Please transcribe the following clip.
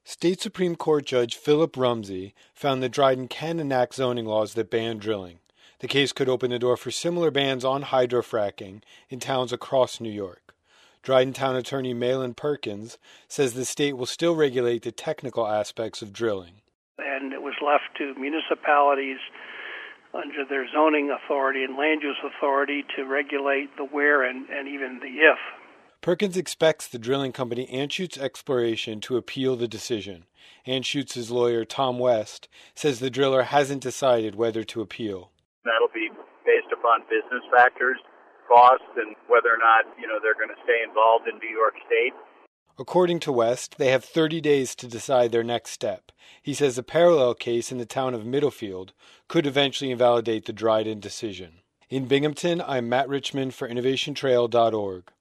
State Supreme Court Judge Philip Rumsey found that Dryden can enact zoning laws that ban drilling. The case could open the door for similar bans on hydrofracking in towns across New York. Dryden Town Attorney Malin Perkins says the state will still regulate the technical aspects of drilling. And it was left to municipalities under their zoning authority and land use authority to regulate the where and even the if. Perkins expects the drilling company Anschutz Exploration to appeal the decision. Anschutz's lawyer Tom West says the driller hasn't decided whether to appeal. That'll be based upon business factors, cost, and whether or not, they're going to stay involved in New York State. According to West, they have 30 days to decide their next step. He says a parallel case in the town of Middlefield could eventually invalidate the Dryden decision. In Binghamton, I'm Matt Richmond for InnovationTrail.org.